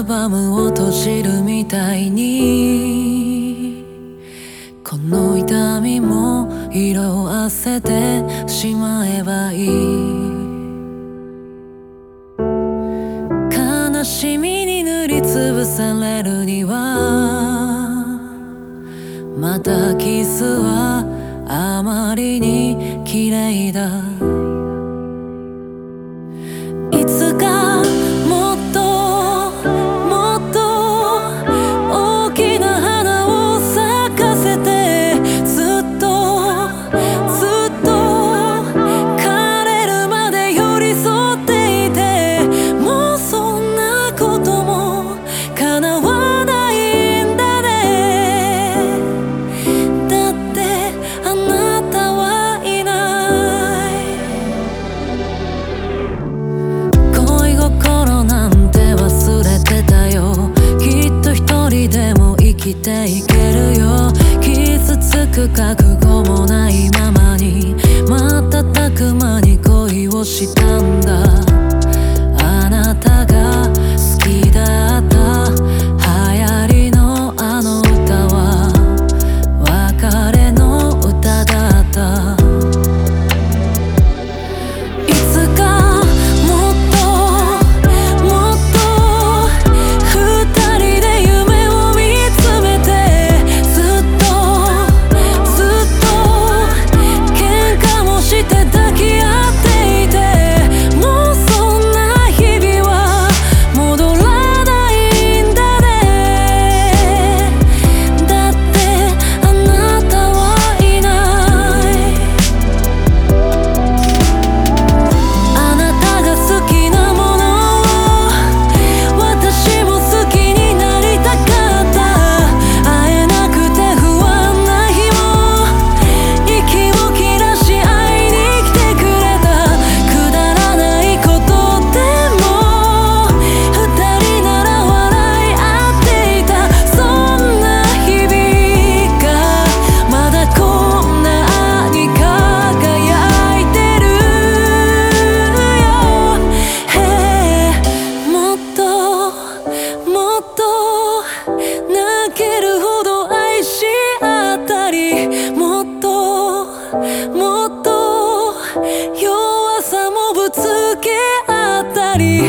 バムを閉じるみたいに、この痛みも色あせてしまえばいい。悲しみに塗りつぶされるには、またキスはあまりに綺麗だ。いつかもっともっと大きな花を咲かせて、ずっとずっと枯れるまで寄り添っていて、もうそんなことも叶わないんだね。だってあなたはいない。恋心なんて忘れてたよ。きっと一人でも生きていけるよ。傷つく覚悟もないままに、瞬く間に恋をしたんだ。あなたが好きだった流行りのあの歌は別れの歌だった。いつかもっともっと二人で夢を見つめて、ずっとずっと喧嘩もして抱き合っていて、もうそんな日々は戻らないんだね。だってあなたはいない。あなたが好きなものを私も好きになりたかった。会えなくて不安な日も息を切らし会いに来てくれた。くだらないことでも二人なら笑い合っていた。そんな日々がまだこんなに輝いてるよ。もっともっと泣けるほど愛し合ったり、もっともっと弱さもぶつけ合ったり、